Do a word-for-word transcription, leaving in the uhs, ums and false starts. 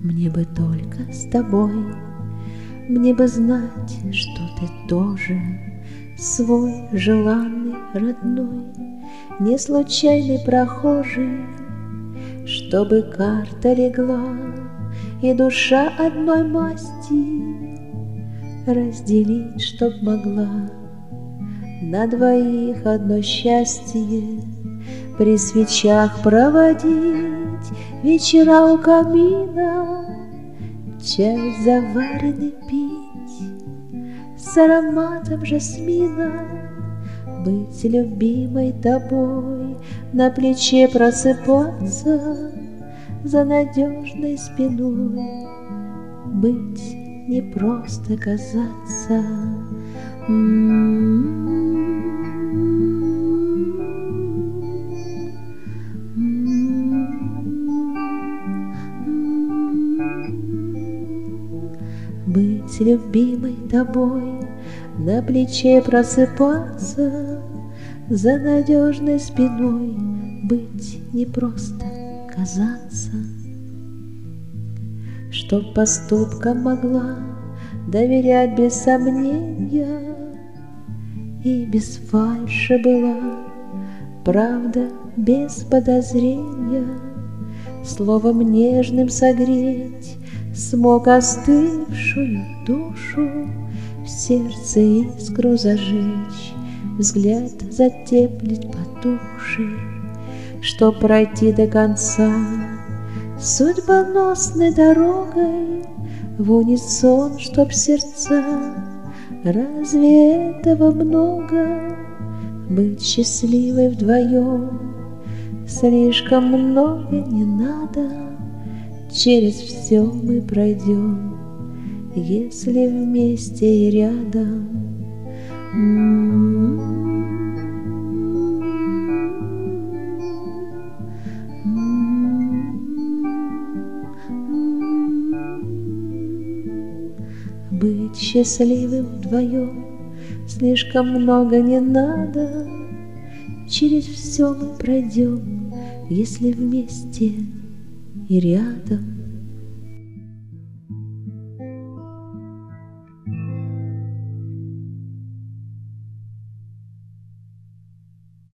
Мне бы только с тобой, мне бы знать, что ты тоже свой, желанный, родной, не случайный прохожий, чтобы карта легла и душа одной масти разделить, чтоб могла на двоих одно счастье при свечах проводить вечера у камина, чай заваренный пить с ароматом жасмина, быть любимой тобой, на плече просыпаться за надежной спиной, быть не просто казаться. Быть любимой тобой, на плече просыпаться за надежной спиной, быть не просто казаться. Чтоб поступкам могла доверять без сомнения и без фальши была правда без подозрения, словом нежным согреть смог остывшую душу, в сердце искру зажечь, взгляд затеплить потухший, чтоб пройти до конца судьбоносной дорогой в унисон, чтоб сердца. Разве этого много? Быть счастливой вдвоем слишком много не надо. Через все мы пройдем, если вместе и рядом. Быть счастливым вдвоем слишком много не надо. Через все мы пройдем, если вместе и рядом.